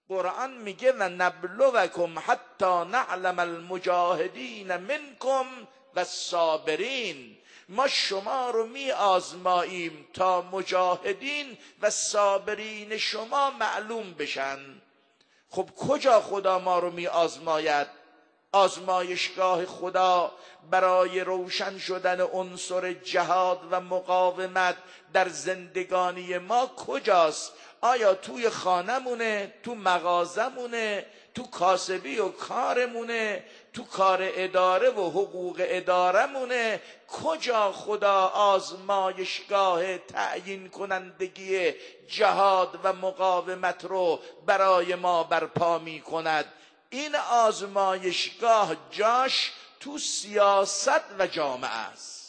قرآن میگه و نبلوکم حتی نعلم المجاهدین منکم و الصابرین، ما شما رو می آزماییم تا مجاهدین و صابرین شما معلوم بشن. خب کجا خدا ما رو می آزماید؟ آزمایشگاه خدا برای روشن شدن عنصر جهاد و مقاومت در زندگانی ما کجاست؟ آیا توی خانمونه، تو مغازمونه، تو کاسبی و کارمونه، تو کار اداره و حقوق ادارمونه؟ کجا خدا آزمایشگاه تعیین کنندگی جهاد و مقاومت رو برای ما برپا می کند؟ این آزمایشگاه جاش تو سیاست و جامعه است.